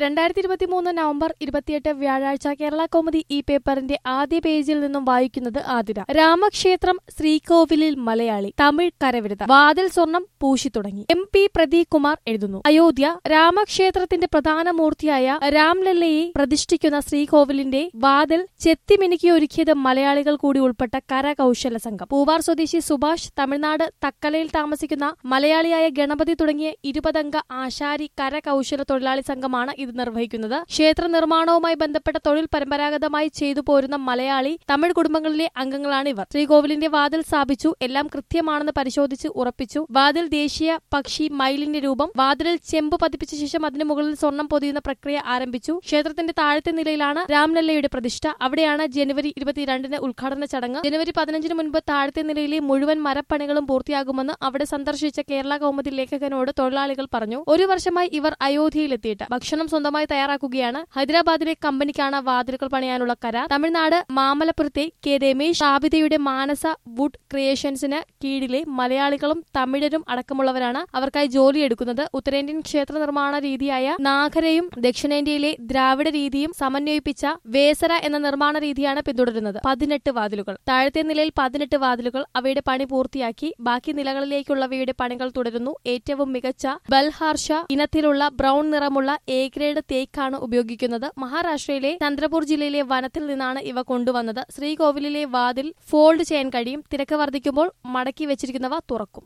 2023 November 28 വ്യാഴാഴ്ച കേരള കൗമുദി ഈ പേപ്പറിന്റെ ആദ്യ പേജിൽ നിന്നും വായിക്കുന്നത് ആതിര. രാമക്ഷേത്രം ശ്രീകോവിലിൽ മലയാളി തമിഴ് കരവിരുത വാതിൽ സ്വർണം പൂശി തുടങ്ങി. MP പ്രദീപ് കുമാർ എഴുതുന്നു. അയോധ്യ രാമക്ഷേത്രത്തിന്റെ പ്രധാന മൂർത്തിയായ രാംലല്ലയെ പ്രതിഷ്ഠിക്കുന്ന ശ്രീകോവിലിന്റെ വാതിൽ ചെത്തിമിനുക്കി ഒരുക്കിയത് മലയാളികൾ കൂടി ഉൾപ്പെട്ട കരകൌശല സംഘം. പൂവാർ സ്വദേശി സുഭാഷ്, തമിഴ്നാട് തക്കലയിൽ താമസിക്കുന്ന മലയാളിയായ ഗണപതി തുടങ്ങിയ 20 അംഗ ആശാരി കരകൌശല തൊഴിലാളി സംഘമാണ് ഇത് നിർവഹിക്കുന്നത്. ക്ഷേത്ര നിർമ്മാണവുമായി ബന്ധപ്പെട്ട തൊഴിൽ പരമ്പരാഗതമായി ചെയ്തു പോരുന്ന മലയാളി തമിഴ് കുടുംബങ്ങളിലെ അംഗങ്ങളാണ് ഇവർ. ശ്രീകോവിലിന്റെ വാതിൽ സ്ഥാപിച്ചു. എല്ലാം കൃത്യമാണെന്ന് പരിശോധിച്ച് ഉറപ്പിച്ചു. വാതിൽ ദേശീയ പക്ഷി മയിലിന്റെ രൂപം. വാതിലിൽ ചെമ്പ് പതിപ്പിച്ച ശേഷം അതിനു മുകളിൽ സ്വർണം പൊതിയുന്ന പ്രക്രിയ ആരംഭിച്ചു. ക്ഷേത്രത്തിന്റെ താഴത്തെ നിലയിലാണ് രാംലല്ലയുടെ പ്രതിഷ്ഠ. അവിടെയാണ് ജനുവരി 22-ന് ഉദ്ഘാടന ചടങ്ങ്. ജനുവരി 15-ന് മുൻപ് താഴത്തെ നിലയിലെ മുഴുവൻ മരപ്പണികളും പൂർത്തിയാകുമെന്ന് അവിടെ സന്ദർശിച്ച കേരള കൗമുദി ലേഖകനോട് തൊഴിലാളികൾ പറഞ്ഞു. ഒരു വർഷമായി ഇവർ അയോധ്യയിലെത്തിയിട്ട് ഭക്ഷണം സ്വന്തമായി തയ്യാറാക്കുകയാണ്. ഹൈദരാബാദിലെ കമ്പനിക്കാണ് വാതിലുകൾ പണിയാനുള്ള കരാർ. തമിഴ്നാട് മാമല്ലപുരത്തെ കെ രമേശ് സ്ഥാപിതയുടെ മാനസ വുഡ് ക്രിയേഷൻസിന് കീഴിലെ മലയാളികളും തമിഴരും അടക്കമുള്ളവരാണ് അവർക്കായി ജോലിയെടുക്കുന്നത്. ഉത്തരേന്ത്യൻ ക്ഷേത്ര നിർമ്മാണ രീതിയായ നാഗരയും ദക്ഷിണേന്ത്യയിലെ ദ്രാവിഡ രീതിയും സമന്വയിപ്പിച്ച വേസര എന്ന നിർമ്മാണ രീതിയാണ് പിന്തുടരുന്നത്. 18 വാതിലുകൾ. താഴത്തെ നിലയിൽ 18 വാതിലുകൾ. അവയുടെ പണി പൂർത്തിയാക്കി. ബാക്കി നിലകളിലേക്കുള്ളവയുടെ പണികൾ തുടരുന്നു. ഏറ്റവും മികച്ച ബൽഹാർഷ ഇനത്തിലുള്ള ബ്രൌൺ നിറമുള്ള A ഗ്രേഡ് തേക്കാണ് ഉപയോഗിക്കുന്നത്. മഹാരാഷ്ട്രയിലെ ചന്ദ്രപൂർ ജില്ലയിലെ വനത്തിൽ നിന്നാണ് ഇവ കൊണ്ടുവന്നത്. ശ്രീകോവിലിലെ വാതിൽ ഫോൾഡ് ചെയ്യാൻ കഴിയും. തിരക്ക് വർദ്ധിക്കുമ്പോൾ മടക്കി വെച്ചിരിക്കുന്നവ തുറക്കും.